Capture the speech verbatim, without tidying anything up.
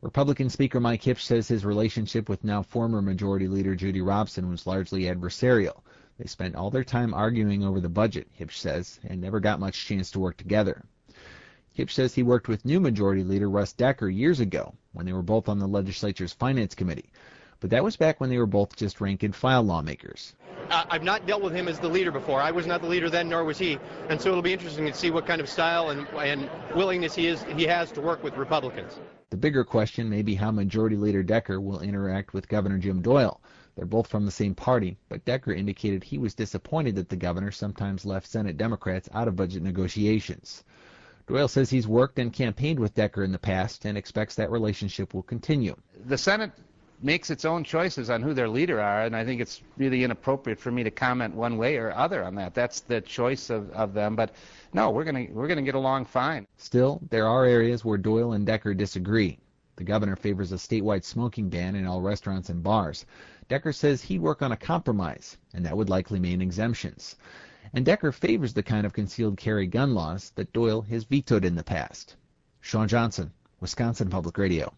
Republican Speaker Mike Hipsch says his relationship with now former Majority Leader Judy Robson was largely adversarial. They spent all their time arguing over the budget, Hipsch says, and never got much chance to work together. Hipsch says he worked with new Majority Leader Russ Decker years ago when they were both on the legislature's Finance Committee. But that was back when they were both just rank-and-file lawmakers. Uh, I've not dealt with him as the leader before. I was not the leader then, nor was he. And so it'll be interesting to see what kind of style and, and willingness he is he has to work with Republicans. The bigger question may be how Majority Leader Decker will interact with Governor Jim Doyle. They're both from the same party, but Decker indicated he was disappointed that the governor sometimes left Senate Democrats out of budget negotiations. Doyle says he's worked and campaigned with Decker in the past and expects that relationship will continue. The Senate makes its own choices on who their leader are, and I think it's really inappropriate for me to comment one way or other on that. That's the choice of, of them. But no, we're going to we're going to get along fine. Still, there are areas where Doyle and Decker disagree. The governor favors a statewide smoking ban in all restaurants and bars. Decker says he'd work on a compromise, and that would likely mean exemptions. And Decker favors the kind of concealed carry gun laws that Doyle has vetoed in the past. Sean Johnson, Wisconsin Public Radio.